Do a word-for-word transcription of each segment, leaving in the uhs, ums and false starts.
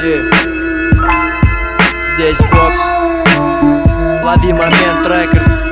Yeah. Здесь бокс. Лови момент, рекордс.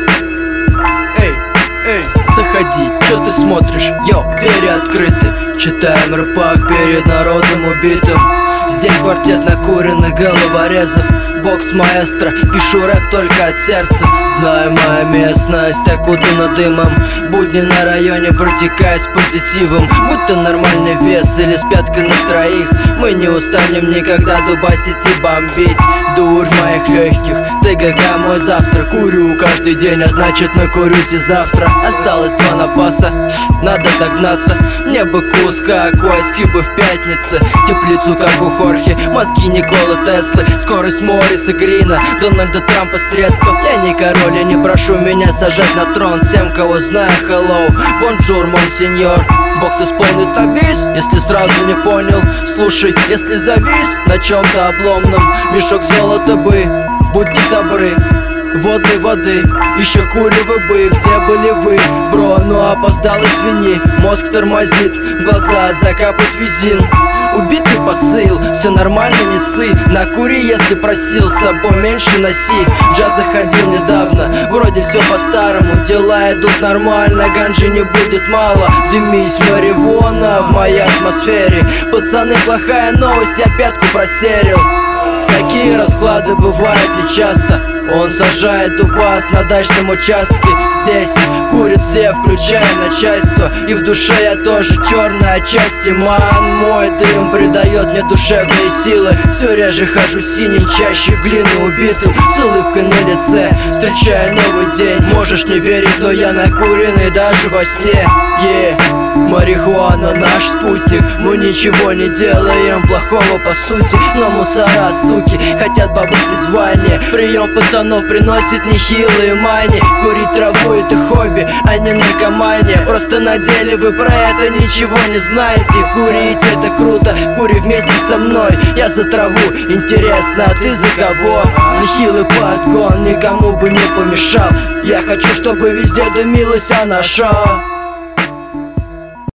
Эй, эй, заходи, чё ты смотришь? Йо, двери открыты. Читаем рэпак перед народом убитым. Здесь квартет накуренных головорезов. Бокс маэстро, пишу рэп только от сердца. Знаю, моя местность окутана дымом. Будни на районе протекают с позитивом. Будь то нормальный вес или с пяткой на троих, мы не устанем никогда дубасить и бомбить. Дурь в моих легких, ТГК мой завтрак. Курю каждый день, а значит накурюсь и завтра. Осталось два напаса, надо догнаться. Мне бы кус, как у Айс Кьюба в пятнице. Теплицу, как у Хорхе, мозги Николы Теслы. Скорость Морриса Грина, Дональда Трампа средства. Я не король, я не прошу меня сажать на трон. Всем, кого знаю, hello, бонжур, монсеньор. Бокс исполнит на бис, если сразу не понял. Слушай, если завис на чем-то обломном, мешок золота бы, будьте добры. Водной воды, еще курево бы, где были вы, бро? Ну опоздал, извини, мозг тормозит, глаза закапать визин. Убитый посыл, все нормально, не ссы. Накури, если просил, с собой меньше носи. Джаз заходил недавно, вроде все по-старому. Дела идут нормально, ганжи не будет мало. Дымись, марихуана в моей атмосфере. Пацаны, плохая новость, я пятку просерил. Такие расклады бывают нечасто. Он сажает дубас на дачном участке. Здесь курят все, включая начальство. И в душе я тоже черный отчасти. Ман, мой дым придает мне душевные силы. Все реже хожу синим, чаще в глину убитым. С улыбкой на лице, встречая новый день. Можешь не верить, но я накуренный даже во сне. Yeah. Марихуана наш спутник. Мы ничего не делаем плохого по сути, но мусора, суки, хотят повысить звание. Прием пацанов приносит нехилые мани. Курить траву это хобби, а не наркомания. Просто на деле вы про это ничего не знаете. Курить это круто, кури вместе со мной. Я за траву, интересно, а ты за кого? Нехилый подгон никому бы не помешал. Я хочу, чтобы везде дымилась она шоу.